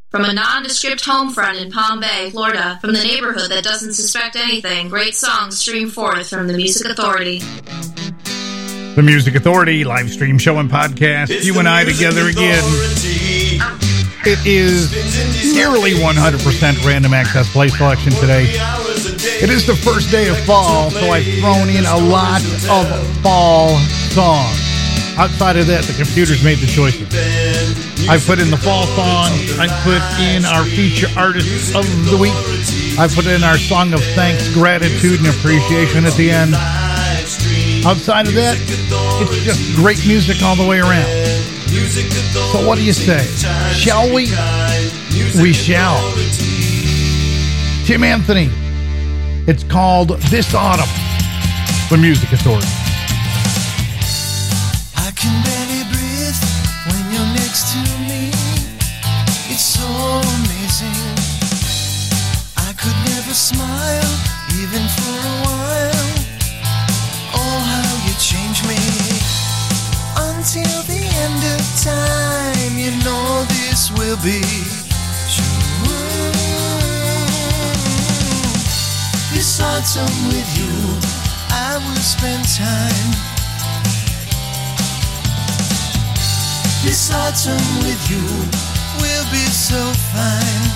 From a nondescript home front in Palm Bay, Florida, from the neighborhood that doesn't suspect anything, great songs stream forth from the Music Authority. The Music Authority live stream show and podcast. It's you and I together again. It is nearly 100% random access play selection today. It is the first day of fall, so I've thrown in a lot of fall songs. Outside of that, the computer's made the choices. I've put in the fall song. I've put in our feature artist of the week. I've put in our song of thanks, gratitude, and appreciation at the end. Outside of that, it's just great music all the way around. So what do you say? Shall we? We shall. Tim Anthony. It's called This Autumn. The Music Authority. I can barely breathe when you're next to me. It's so amazing. I could never smile, even for a while. Oh, how you change me. Until the end of time, you know this will be true. This autumn with you, I will spend time. This autumn with you will be so fine.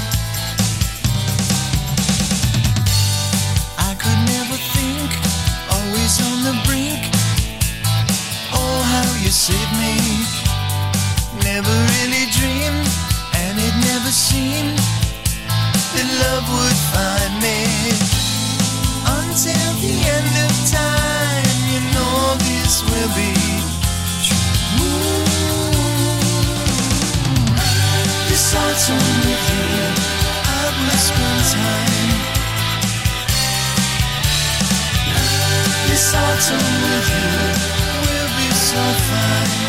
I could never think, always on the brink. Oh, how you saved me. Never really dreamed, and it never seemed that love would find me. Until the end of time, you know this will be true. This autumn with you, I will spend time. This autumn with you will be so fine.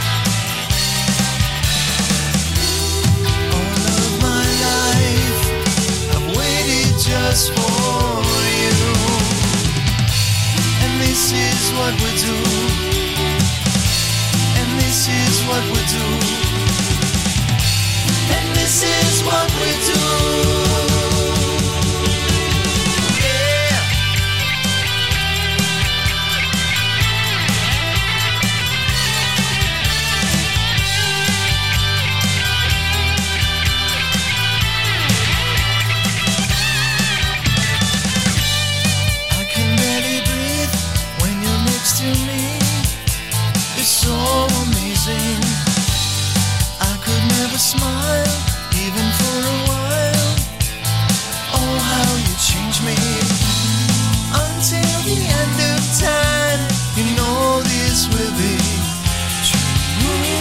All of my life, I've waited just for you. And this is what we do. And this is what we do. And this is what we do. Yeah. I can barely breathe when you're next to me. It's so amazing. I could never smile, even for a while. Oh, how you change me. Until the end of time, you know this will be true.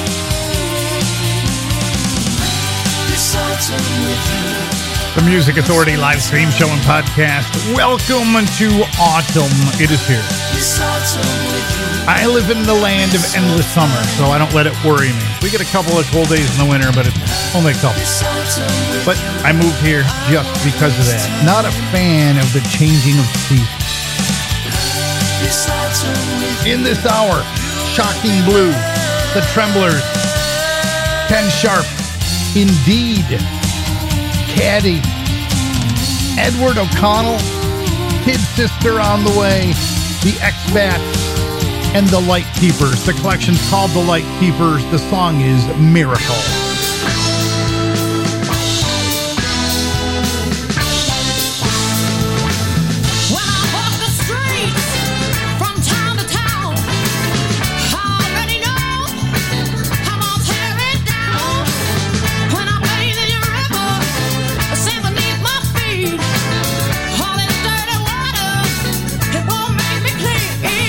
This autumn with you. The Music Authority live stream show and podcast. Welcome to autumn. It is here. This autumn with you. I live in the land of endless summer, so I don't let it worry me. We get a couple of cold days in the winter, but it's only a couple. But I moved here just because of that. Not a fan of the changing of seasons. In this hour, Shocking Blue, The Tremblers, Ken Sharp, Indeed, Caddy, Edward O'Connell, Kid Sister on the Way, The X-Bats, and The Light Keepers. The collection's called The Light Keepers. The song is Miracle.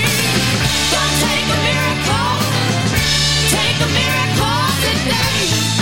Take a miracle today.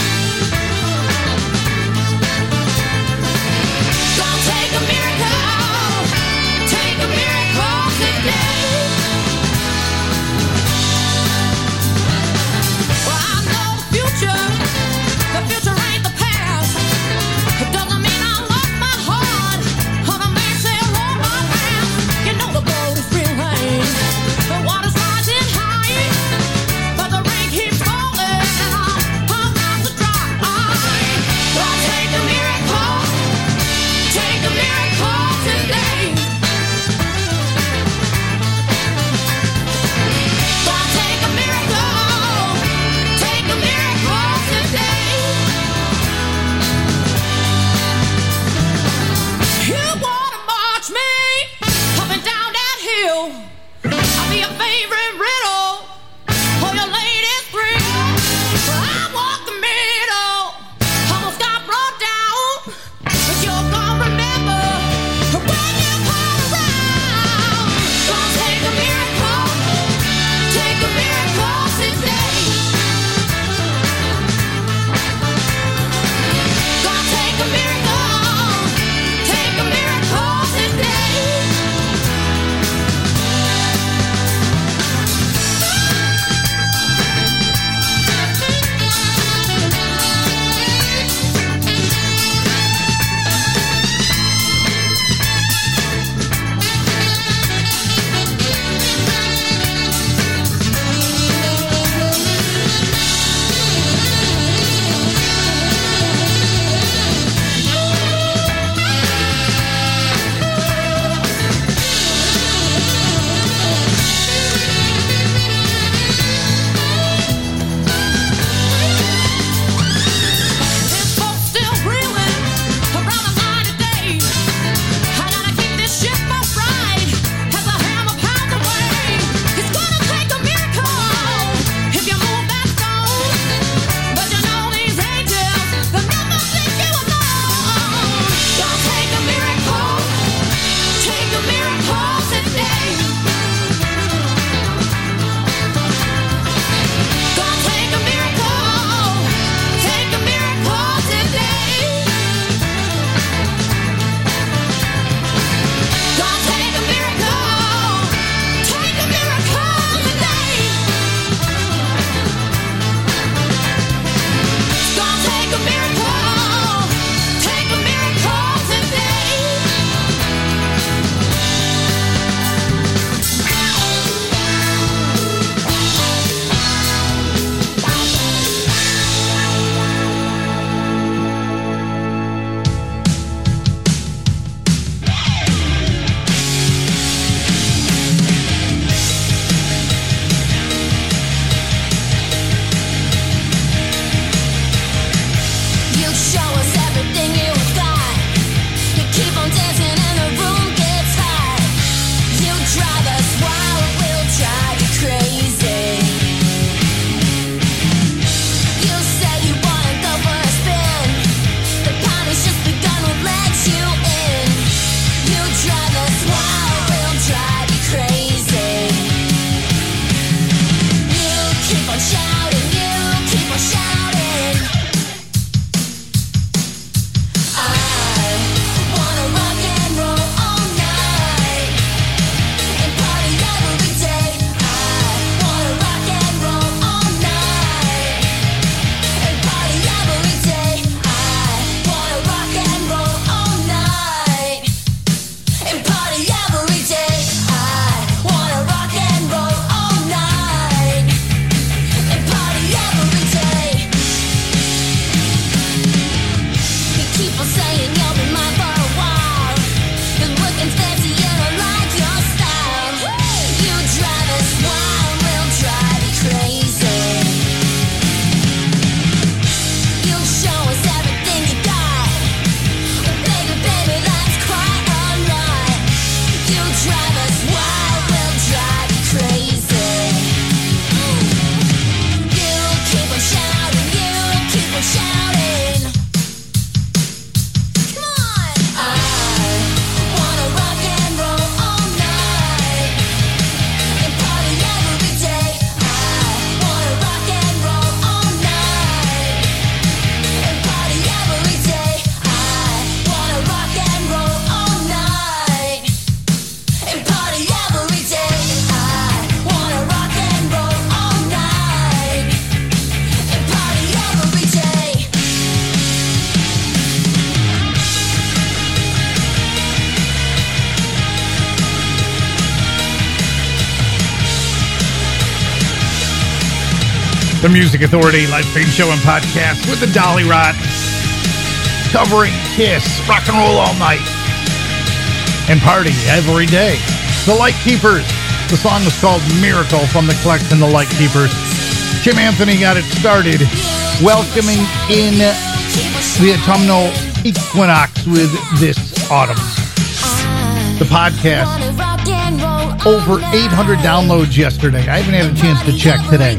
The Music Authority live stream show and podcast with the Dolly Rot, covering Kiss, rock and roll all night, and party every day. The Lightkeepers. The song was called Miracle from the collection The Lightkeepers. Jim Anthony got it started, welcoming in the autumnal equinox with this autumn. The podcast, over 800 downloads yesterday. I haven't had a chance to check today.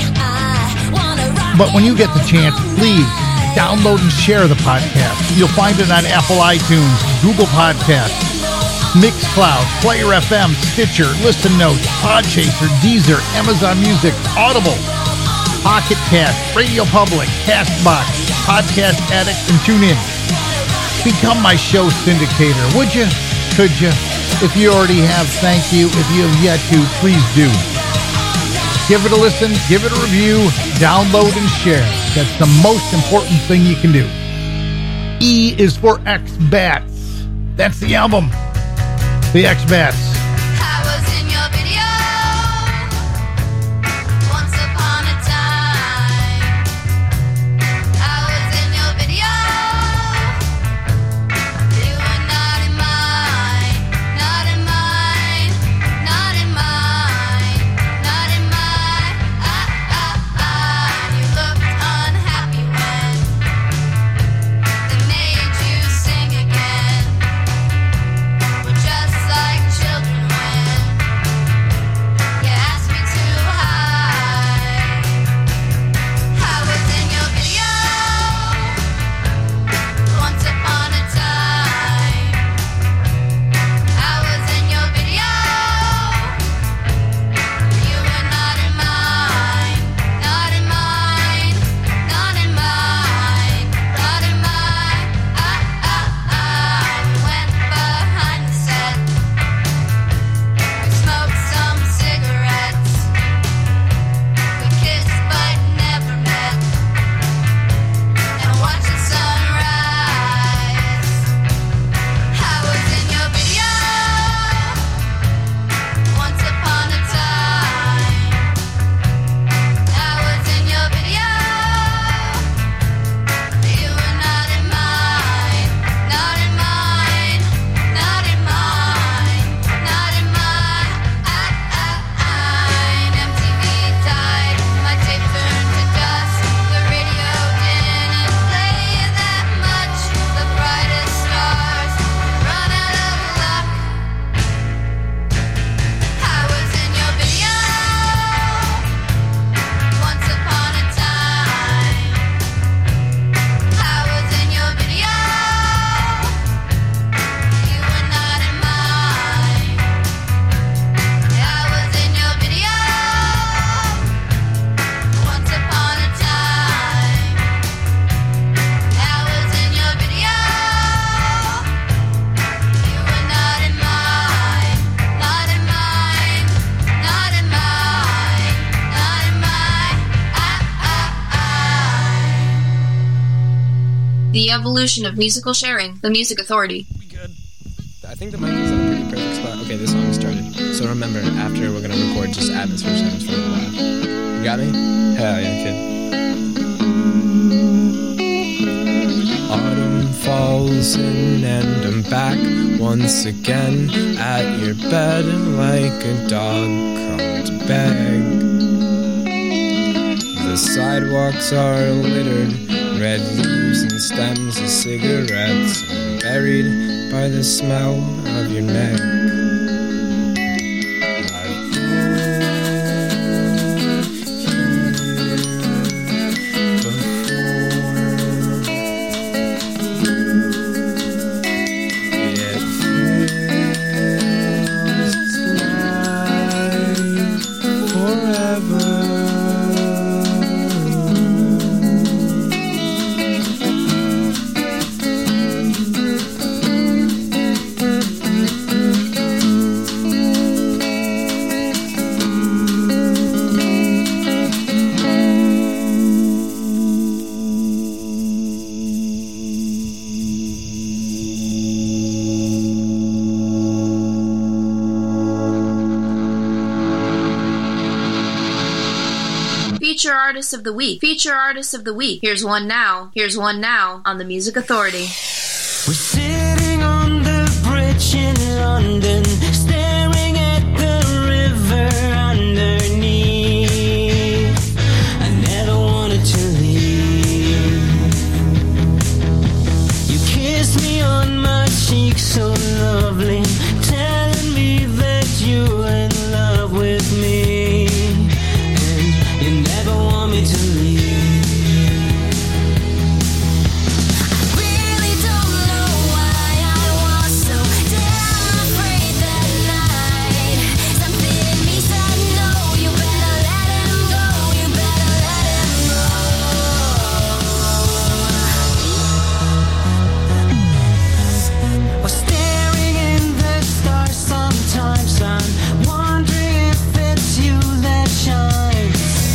But when you get the chance, please download and share the podcast. You'll find it on Apple iTunes, Google Podcasts, Mixcloud, Player FM, Stitcher, Listen Notes, Podchaser, Deezer, Amazon Music, Audible, Pocket Cast, Radio Public, Castbox, Podcast Addict, and TuneIn. Become my show syndicator, would you? Could you? If you already have, thank you. If you have yet to, please do. Give it a listen, give it a review, download and share. That's the most important thing you can do. E is for X-Bats. That's the album. The X-Bats. I was in your video once upon a time. I was in your video. You were not in mine, not in mine, not in mine, not in mine. You looked unhappy when they made you sing again. We're just like children when you ask me to hide. I was in your video once upon a time. I was in your video. You were not in mine, not in mine, not in mine, not in mine. We went behind the set. We smoked some cigarettes. We kissed but never met. And watched the sunrise. I was in your video once upon a time. I was in your video. You were not in mine, not in mine, not in mine, not in mine. MTV died, my tape turned to dust. The radio didn't play that much. The brightest stars run out of luck. I was in your video once upon a time. I was in your video. You were not in mine. I was in your video once upon a time. I was in your video. You were not in mine, not in mine, not in mine, not in mine. The evolution of musical sharing. The Music Authority. I think the mic is in a pretty perfect spot. Okay, this song started. So remember, after we're gonna record just atmosphere sounds for a little while. You got me? Hell yeah, kid. Autumn falls falls in, and I'm back once again at your bed like a dog come to beg. The sidewalks are littered, red leaves and stems of cigarettes, buried by the smell of your neck. Feature Artist of the Week. Feature Artist of the Week. Here's one now. Here's one now on the Music Authority. We're sitting on the bridge in London, staring at the river underneath. I never wanted to leave. You kissed me on my cheek so lovely, telling me that you were in love with me. You never want me to leave. I really don't know why I was so damn afraid that night. Something in me said no, you better let him go, you better let him go. We're staring in the stars sometimes, I'm wondering if it's you that shines.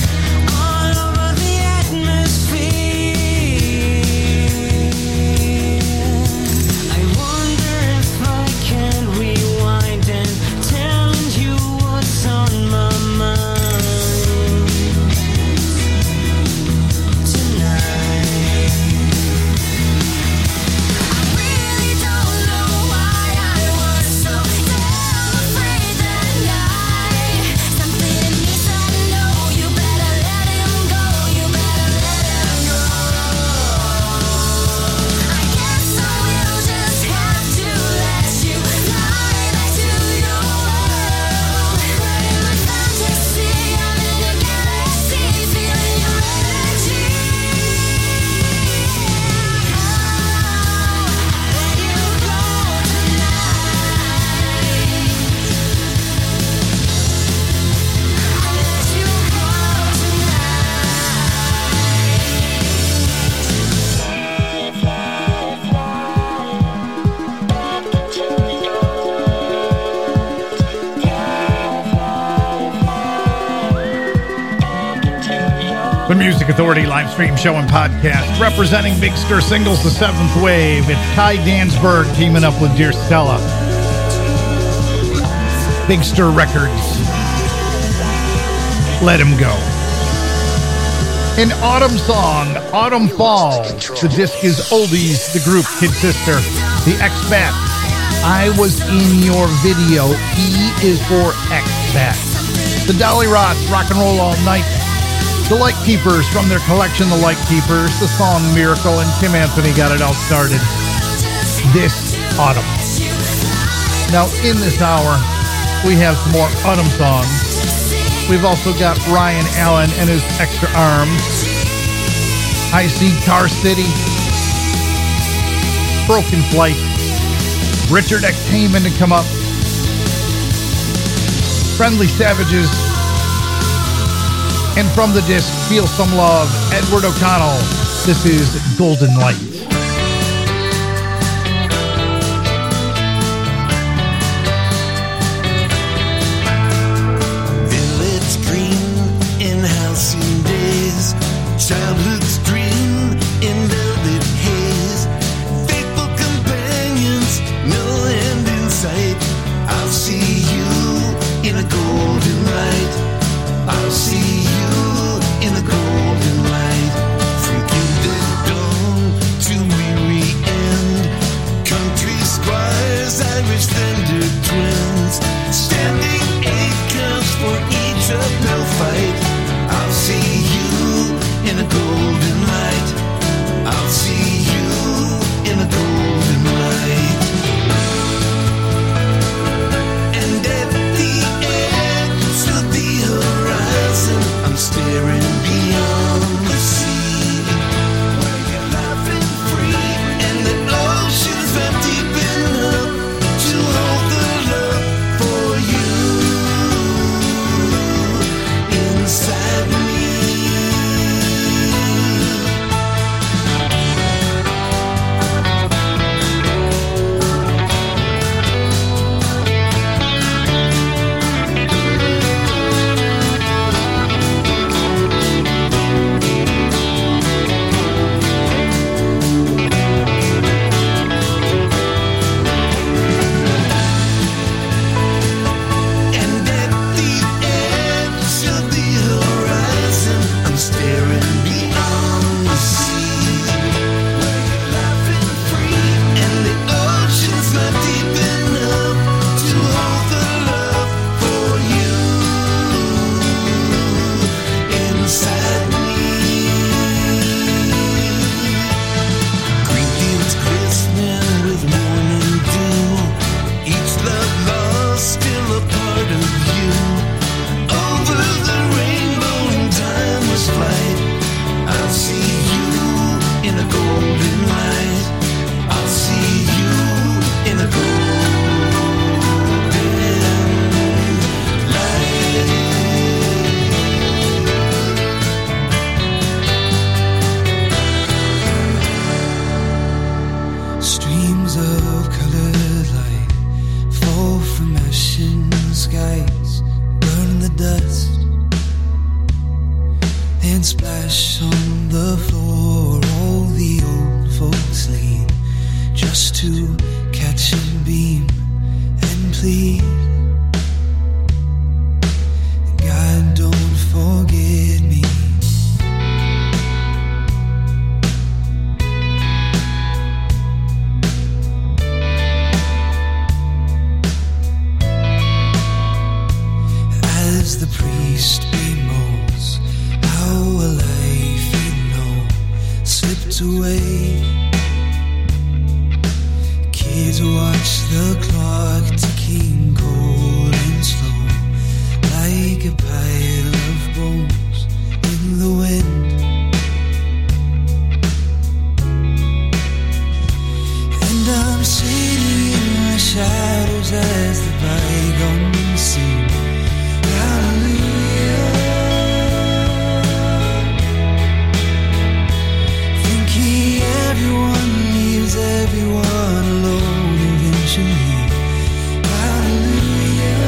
The Music Authority live stream show and podcast representing Big Stir Singles, The Seventh Wave. It's Kai Dansberg teaming up with Dear Stella. Big Stir Records. Let Him Go. An autumn song, Autumn Falls. The disc is Oldies, the group Kid Sister, the X-Bat. I was in your video. E is for X-Bat. The Dolly Rots, Rock and Roll All Night. The Light Keepers from their collection, The Light Keepers, the song Miracle, and Tim Anthony got it all started this autumn. Now, in this hour, we have some more autumn songs. We've also got Ryan Allen and his Extra Arms. I See Tar City. Broken Flight. Richard X. Heyman to come up. Friendly Savages. And from the disc, Feel Some Love, Edward O'Connell. This is Golden Light. Village green in halcyon days, childhood's dream in velvet haze, faithful companions, no end in sight. I'll see you in a golden light. I'll see you in the golden light. From gilded dawn Streams of colored light fall from ashen skies, burn the dust, and splash on the floor. All the old folks lean just to catch a beam and plead, God, don't forget me. As the priest bemoans how a life you know slipped away, kids watch the clock ticking cold and slow, like a pile of bones in the wind. And I'm sitting in my shadows as the bygones sing. Hallelujah. Thinking everyone leaves everyone alone eventually. Hallelujah.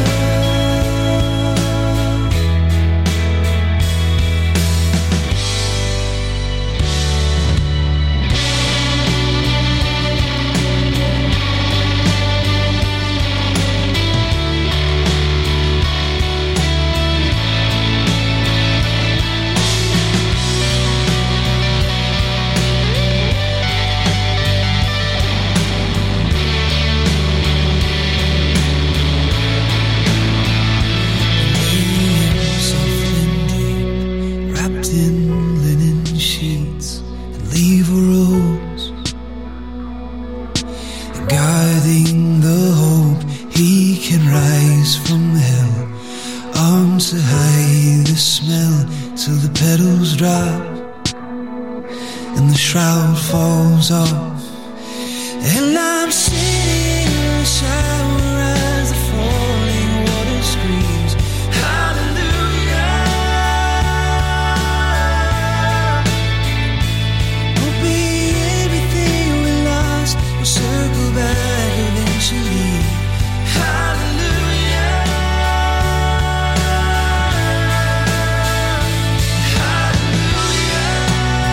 Guarding the hope he can rise from hell, arms to hide the smell till the petals drop and the shroud falls off. And I'm sitting in the shower as the falling water screams, hallelujah. Won't be everything we lost, we'll circle back eventually. Hallelujah. Hallelujah.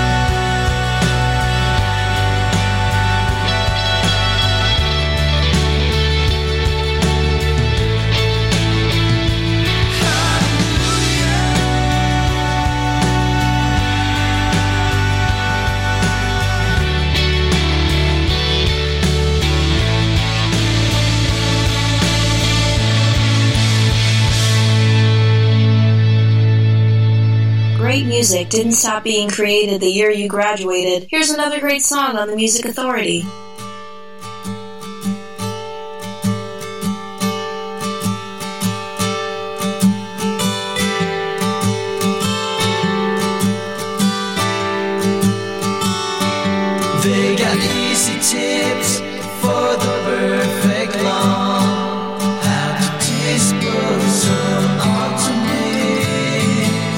Great music didn't stop being created the year you graduated. Here's another great song on the Music Authority. They got easy tips for the perfect lawn, how to dispose of alternates.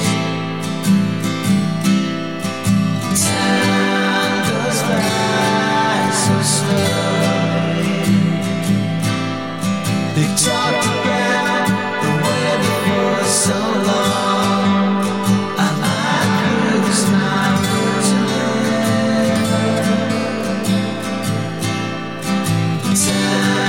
Time goes by so slowly. They talked about the weather for so long. I might lose my routine. Time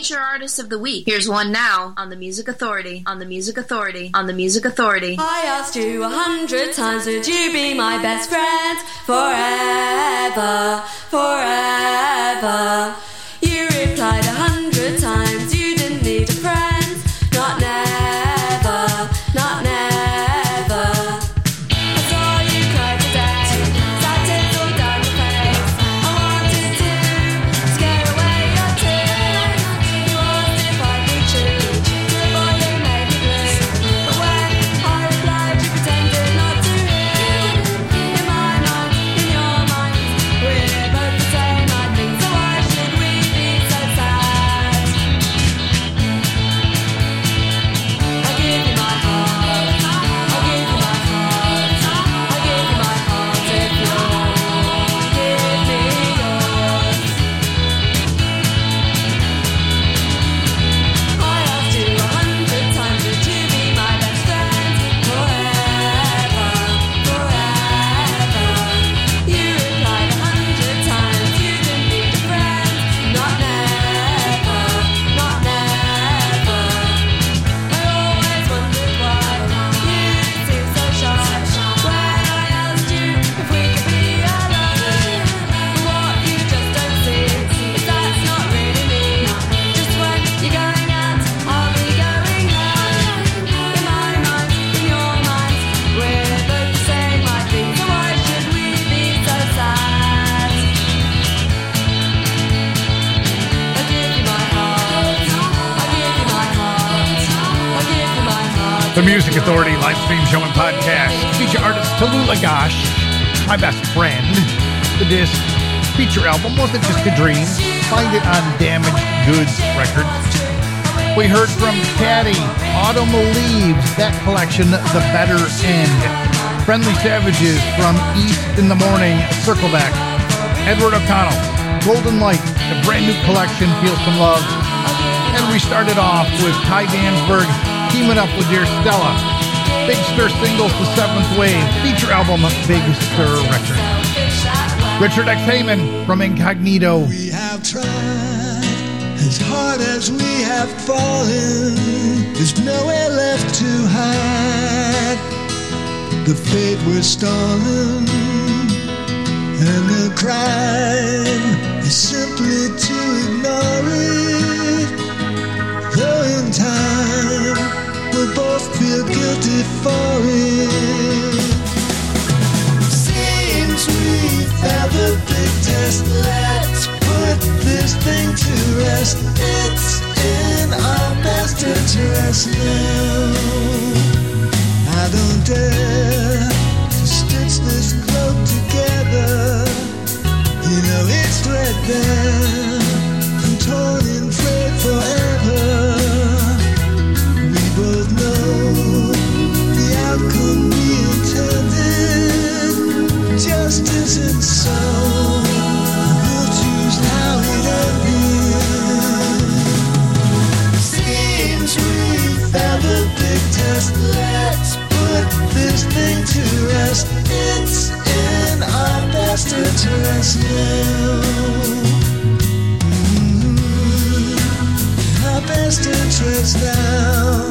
feature artist of the week. Here's one now on the Music Authority, on the Music Authority, on the Music Authority. I asked you 100 times, would you be my best friend forever, forever? You replied 100 times, you didn't need a friend, not never, not never. I saw you cry today, sad tears all down your face. I wanted to scare away your tears. You asked if I'd be true to the boy who made me blue, but when I replied, you pretended not to hear. In my mind, in your mind, we're both the same, I think, so why should we be so sad? I'll give you my heart, I'll give you my heart, I'll give you my heart if you'll give me yours. I asked you 100 times, would you be my best friend forever, forever? You replied 100 times, you didn't need a friend, not never, not never. I always wondered why you seemed so shy when I asked you if we could be alone. But what you just don't see is that's not really me. Just when you're going out, I'll be going home. In my mind, in your mind, we're both the same, I think, so why should we be so sad? I'll give you my heart, I'll give you my heart, I'll give you my heart. The Music Authority live stream show and podcast. Feature artist Tallulah Gosh, my best friend. The disc feature album Wasn't Just a Dream. Find it on Damaged Goods Records. We heard from Caddy, Autumn Leaves, that collection, The Better End. Friendly Savages from East in the Morning, Circleback. Edward O'Connell, Golden Light, the brand new collection, Feel Some Love. And we started off with Ty Dansberg teaming up with Dear Stella. Big Stir Singles, The Seventh Wave, feature album, Big Stir Records. Richard X. Heyman from Incognito. We have tried as hard as we have fallen. There's nowhere left to hide. The fate we're stalling, and the crime is simply to ignore it. Though in time we'll both feel guilty for it. Seems we found the big test. Let's put this thing to rest. It's in our best interest now. I don't dare to stitch this cloak together. You know it's threadbare and torn and frayed forever. We both know the outcome we intended just isn't so. We'll choose how it ended. Seems we found the big test. Let's put this thing to rest. It's in our best interest now. Our best interest now.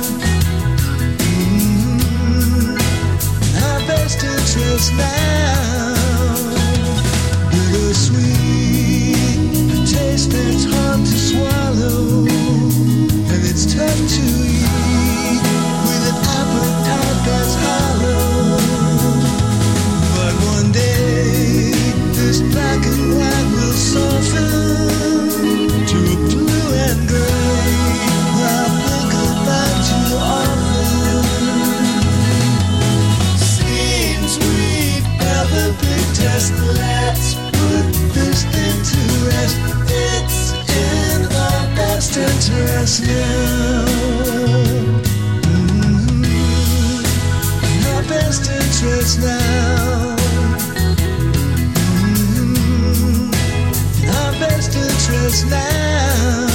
Our best interest now. Bittersweet, a taste that's hard to swallow, and it's tough to eat with an appetite that's hollow. But one day this black and white will soften to a blue and gray. I'll think about you often. Seems we've got the big test. Let's put this thing to rest. It's in our best interest now. Our best interest now. Our best interest now.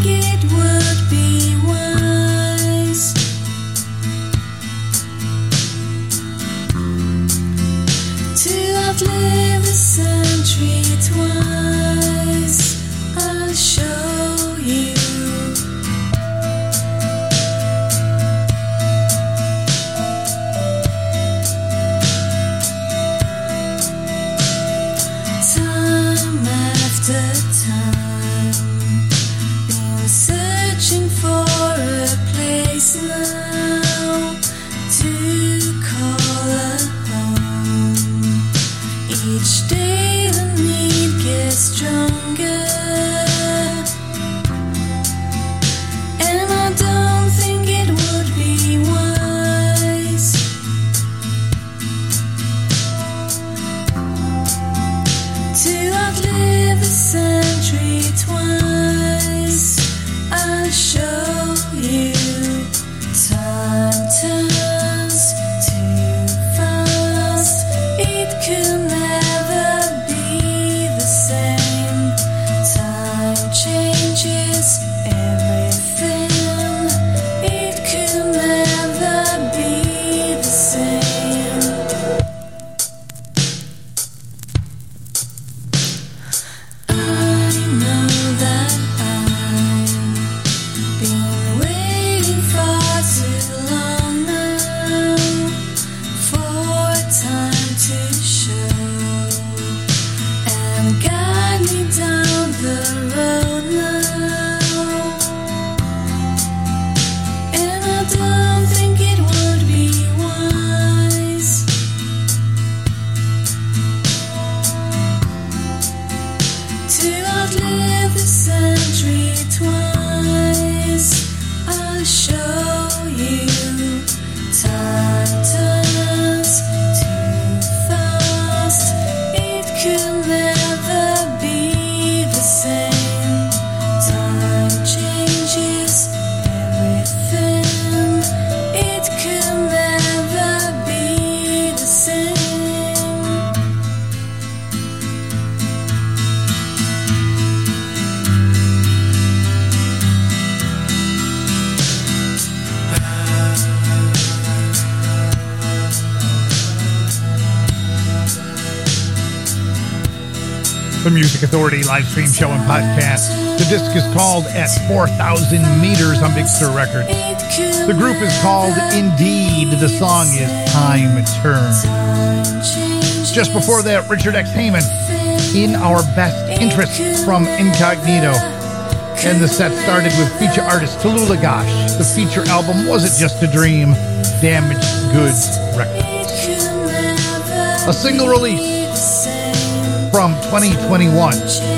it would be wise to outlive the century twice. I'll show you. Time after time, been searching for a place now to call a home. Each day the need gets stronger, and I don't think it would be wise to outlive the century twice. I'll show you. Time turns too fast. It could never be the same. Time changes everything. It could never be the same. I know that I've been waiting far too long now for time to show and guide me down the road now. And I don't think it would be wise to outlive the century twice. I'll show you. Time turns too fast. It could never be the same. Time changes everything. It could never be the same. The Music Authority live stream show and podcast. The disc is called At 4,000 Meters on Big Stir Records. The group is called Indeed. The song is Time Turns. Just before that, Richard X. Heyman, In Our Best Interest from Incognito. And the set started with feature artist Tallulah Gosh. The feature album, Was It Just a Dream? Damaged Goods Records. A single release from 2021.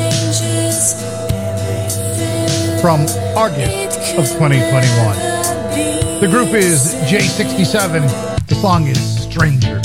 From August of 2021. The group is J67. The song is Strangers.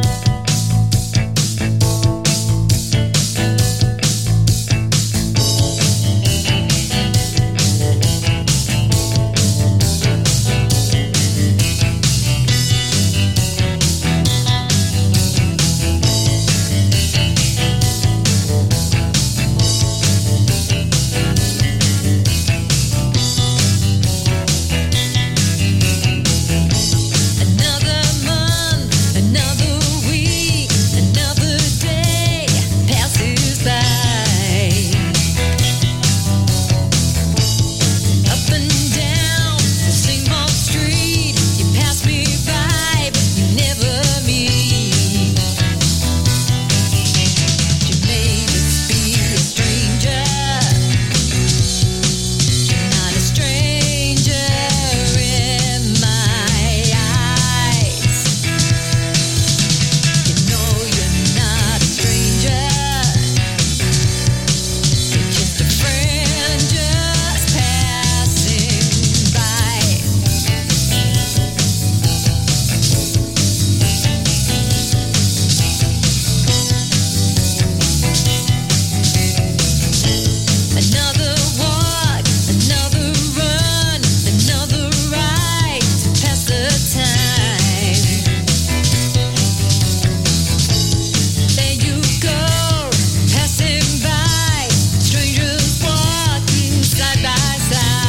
Another side by side.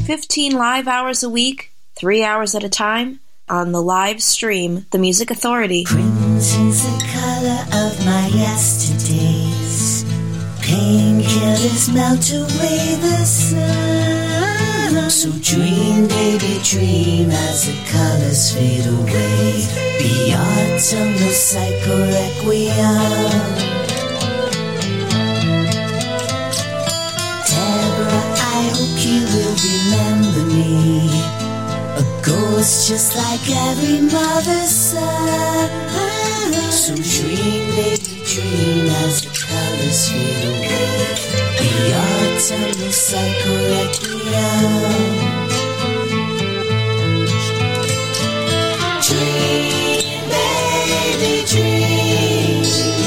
15 live hours a week, 3 hours at a time, on the live stream, The Music Authority. Crimson's the color of my yesterdays. Painkillers melt away the sun. So dream, baby, dream as the colors fade away. Be autumnal psycho requiem. Deborah, I hope you will remember me. A ghost just like every mother's son. So dream, baby, dream as the colors fade away. The autumnal psycho requiem. Dream, baby, dream.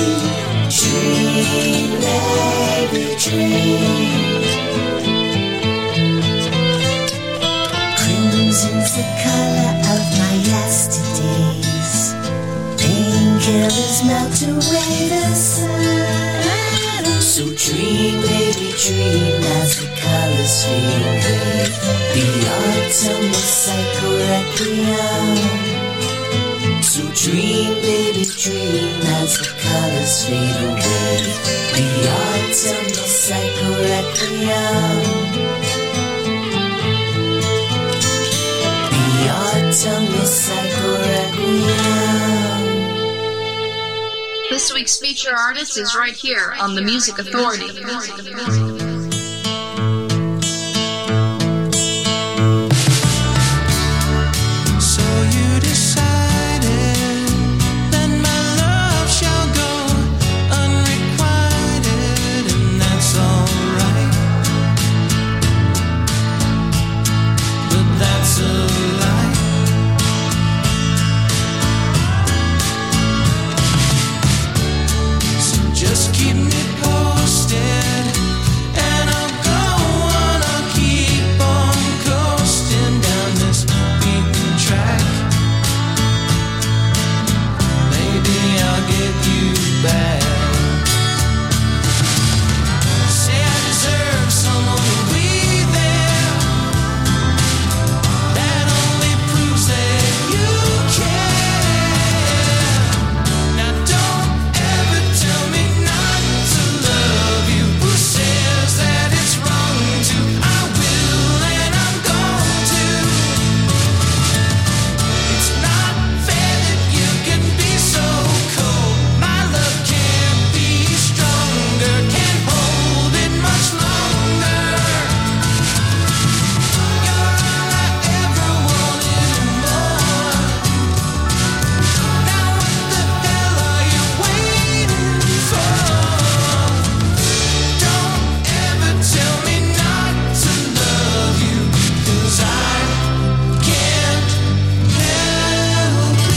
Dream, baby, dream. Crimson's the color of my yesterdays. Painkillers melt away the sun. So dream, baby, dream as the colors fade away. The autumnal psycho requiem. So dream, baby, dream as the colors fade away. The autumnal psycho requiem. Autumnal psycho requiem. This week's feature artist is right here on The Music Authority. So you decided that my love shall go unrequited, and that's alright. But that's a lie. So just keep me posted, and I'll go on, I'll keep on coasting down this beaten track. Maybe I'll get you back. Say I deserve someone to be there. That only proves that you care. Now don't ever tell me not to love you. Who says that it's wrong to? I will and I'm going to. It's not fair that you can be so cold. My love can't be stronger, can't hold it much longer. You're all I ever wanted and more. Now what the hell are you waiting for? Don't ever tell me not to love you, 'cause I can't help it.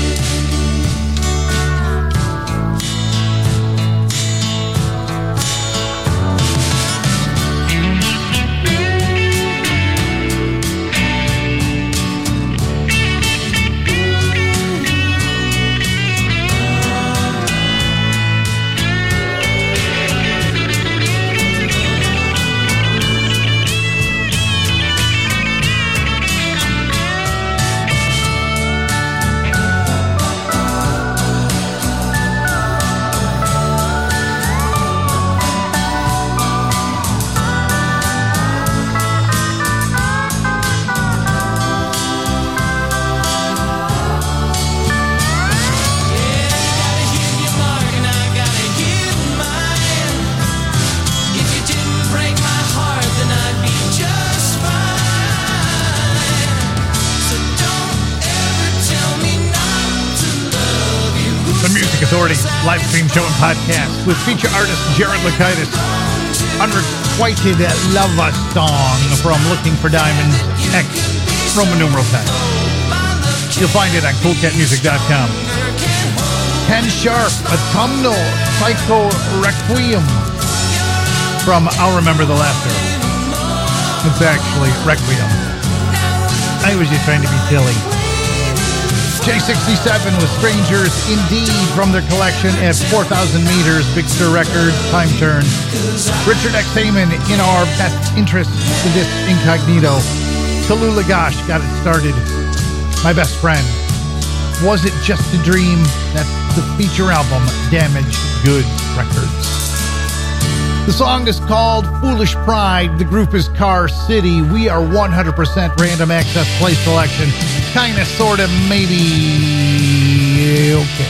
The Music Authority live stream show and podcast with feature artist Jared Lakaitis. Unrequited Love song from Looking for Diamonds X Roman numeral time. You'll find it on coolcatmusic.com. Ken Sharp, Autumnal Psycho Requiem from I'll Remember the Laughter. It's actually Requiem. I was just trying to be silly. J67 with Strangers Indeed from their collection at 4,000 meters, Big Stir Records, Time Turn. Richard X. Heyman in our best interest to this incognito. Tallulah Gosh got it started. My Best Friend. Was It Just a Dream? That's the feature album, Damaged Goods Records. The song is called Foolish Pride. The group is Car City. We are 100% random access play selection. Kinda, sorta, maybe. Okay.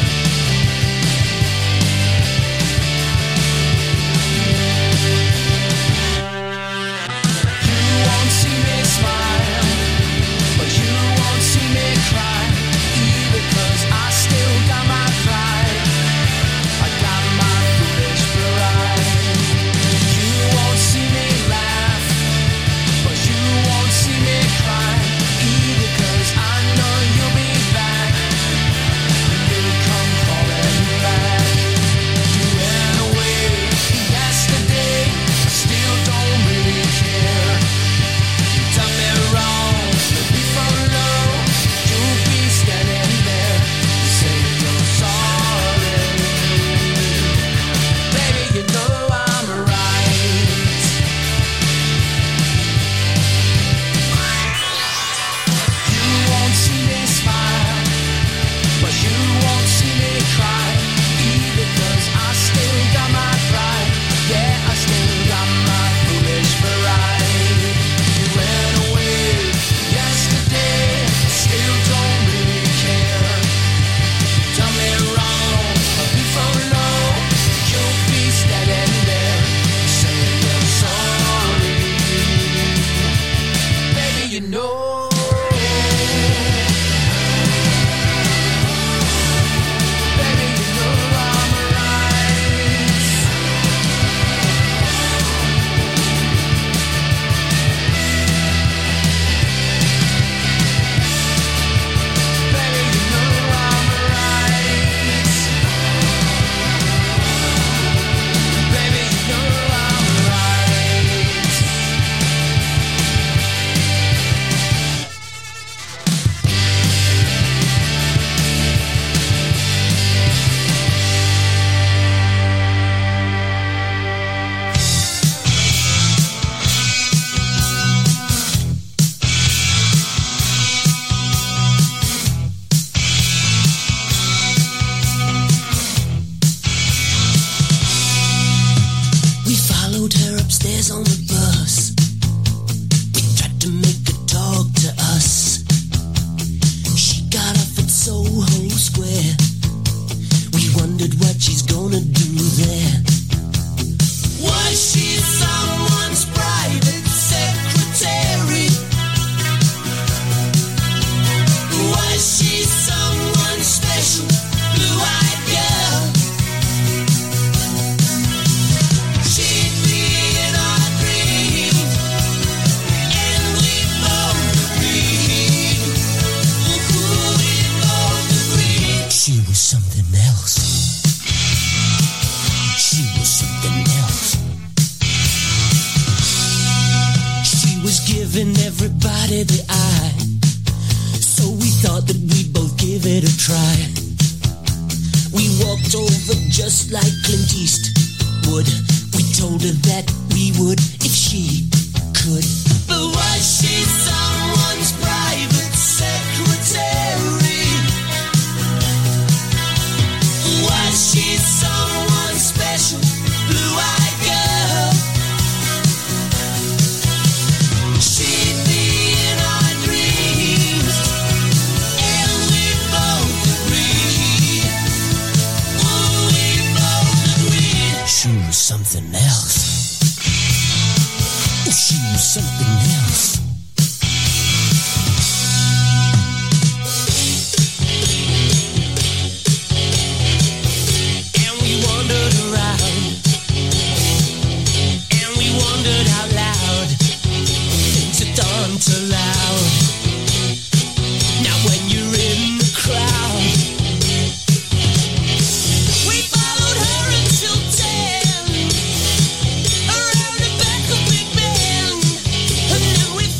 Around the back of Big Ben, and then we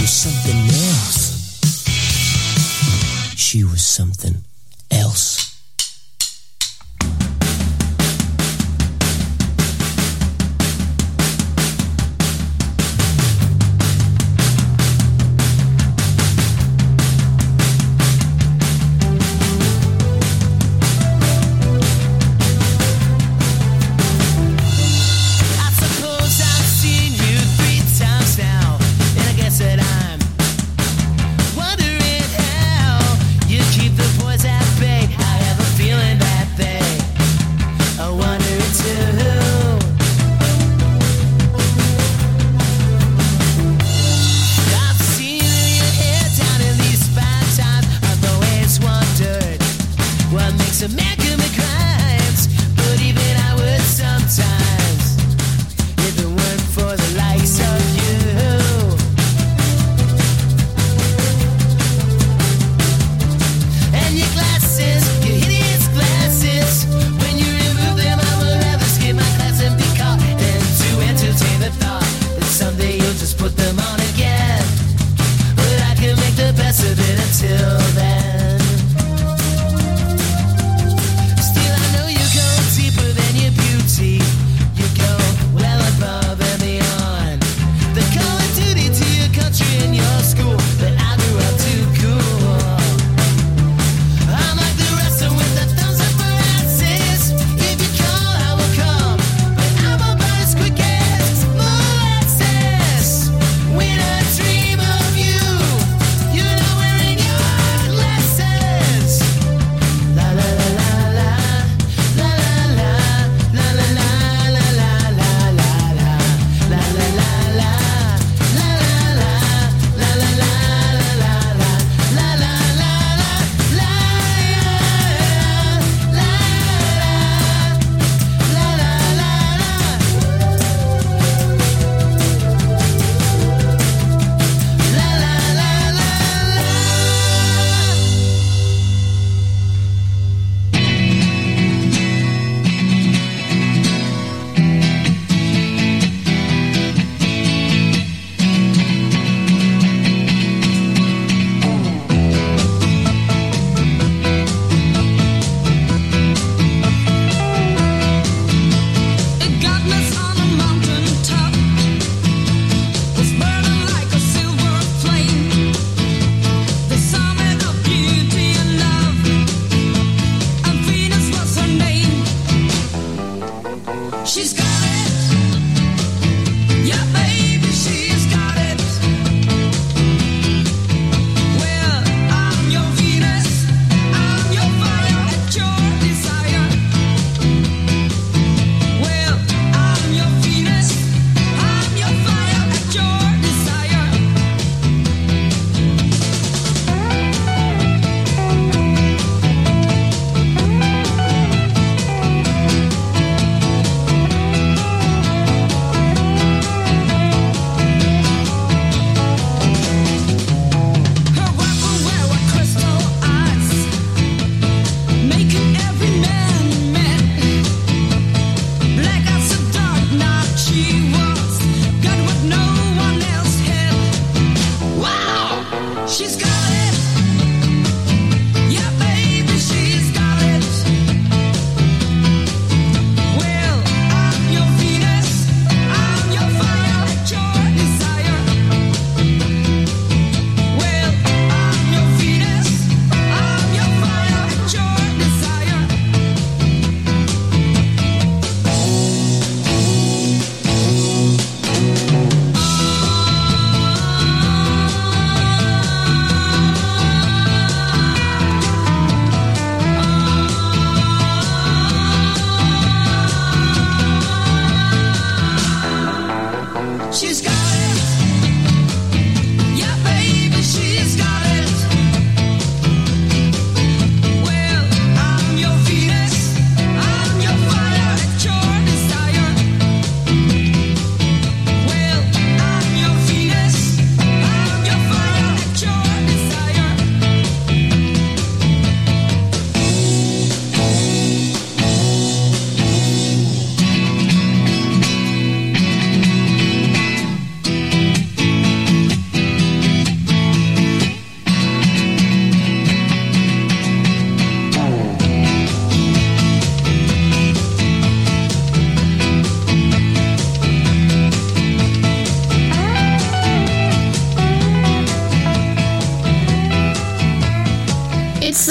was something else. She was something else. I suppose I've seen you 3 times now, and I guess that I'm wondering how you keep the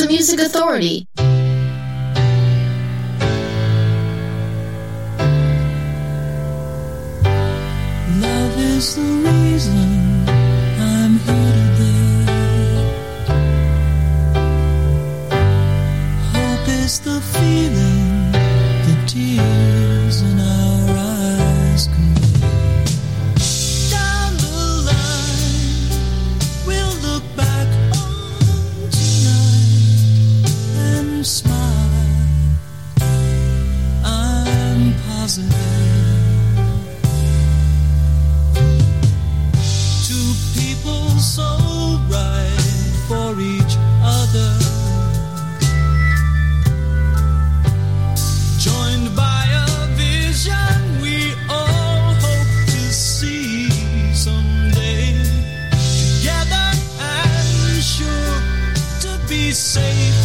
Music Authority. Love is the reason I'm here today. Hope is the feeling the tears in our eyes convey. Down the line, we'll look back on tonight and smile. I'm positive. So right for each other, joined by a vision we all hope to see someday, together and sure to be safe